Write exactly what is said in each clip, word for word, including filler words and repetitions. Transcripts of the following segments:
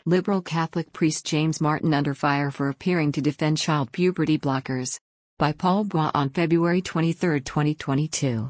Liberal Catholic priest James Martin under fire for appearing to defend child puberty blockers. By Paul Bois on February twenty-third, twenty twenty-two.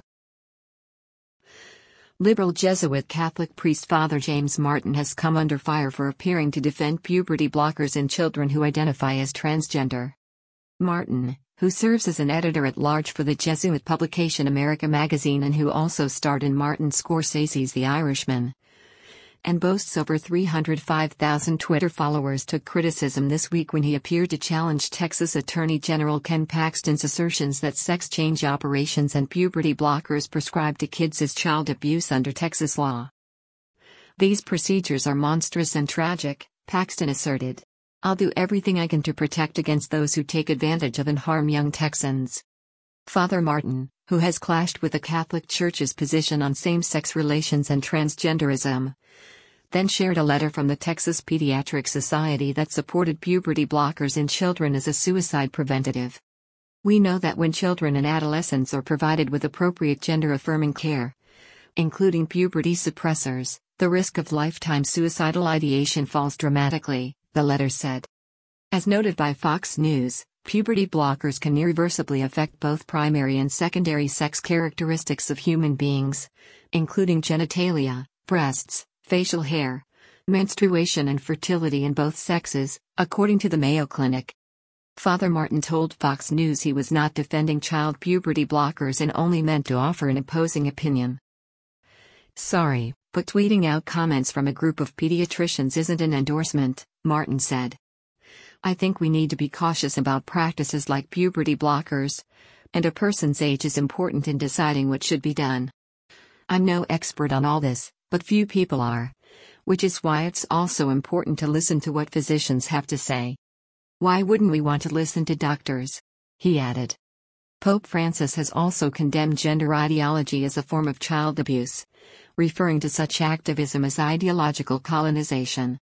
Liberal Jesuit Catholic priest Father James Martin has come under fire for appearing to defend puberty blockers in children who identify as transgender. Martin, who serves as an editor-at-large for the Jesuit publication America Magazine and who also starred in Martin Scorsese's The Irishman, and boasts over three hundred five thousand Twitter followers, took criticism this week when he appeared to challenge Texas Attorney General Ken Paxton's assertions that sex change operations and puberty blockers prescribed to kids is child abuse under Texas law. "These procedures are monstrous and tragic," Paxton asserted. "I'll do everything I can to protect against those who take advantage of and harm young Texans." Father Martin, who has clashed with the Catholic Church's position on same-sex relations and transgenderism, then shared a letter from the Texas Pediatric Society that supported puberty blockers in children as a suicide preventative. "We know that when children and adolescents are provided with appropriate gender-affirming care, including puberty suppressors, the risk of lifetime suicidal ideation falls dramatically," the letter said. As noted by Fox News, puberty blockers can irreversibly affect both primary and secondary sex characteristics of human beings, including genitalia, breasts, facial hair, menstruation and fertility in both sexes, according to the Mayo Clinic. Father Martin told Fox News he was not defending child puberty blockers and only meant to offer an opposing opinion. "Sorry, but tweeting out comments from a group of pediatricians isn't an endorsement," Martin said. "I think we need to be cautious about practices like puberty blockers, and a person's age is important in deciding what should be done. I'm no expert on all this, but few people are, which is why it's also important to listen to what physicians have to say. Why wouldn't we want to listen to doctors?" he added. Pope Francis has also condemned gender ideology as a form of child abuse, referring to such activism as ideological colonization.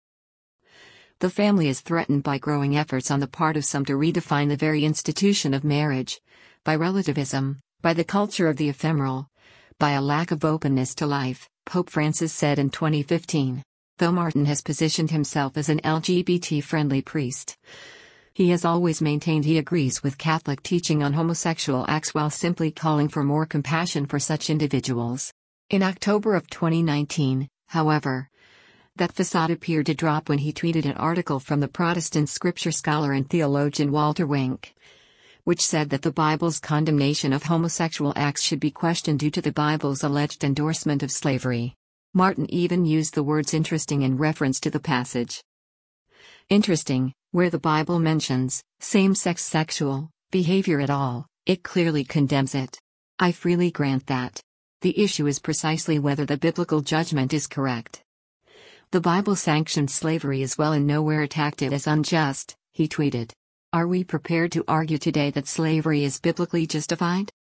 The family is threatened by growing efforts on the part of some to redefine the very institution of marriage, by relativism, by the culture of the ephemeral, by a lack of openness to life, Pope Francis said in twenty fifteen. Though Martin has positioned himself as an L G B T-friendly priest, he has always maintained he agrees with Catholic teaching on homosexual acts while simply calling for more compassion for such individuals. In October of twenty nineteen, however, that facade appeared to drop when he tweeted an article from the Protestant scripture scholar and theologian Walter Wink, which said that the Bible's condemnation of homosexual acts should be questioned due to the Bible's alleged endorsement of slavery. Martin even used the words "interesting" in reference to the passage. Interesting, where the Bible mentions same-sex sexual behavior at all, it clearly condemns it. I freely grant that. The issue is precisely whether the biblical judgment is correct. The Bible sanctioned slavery as well and nowhere attacked it as unjust, he tweeted. Are we prepared to argue today that slavery is biblically justified?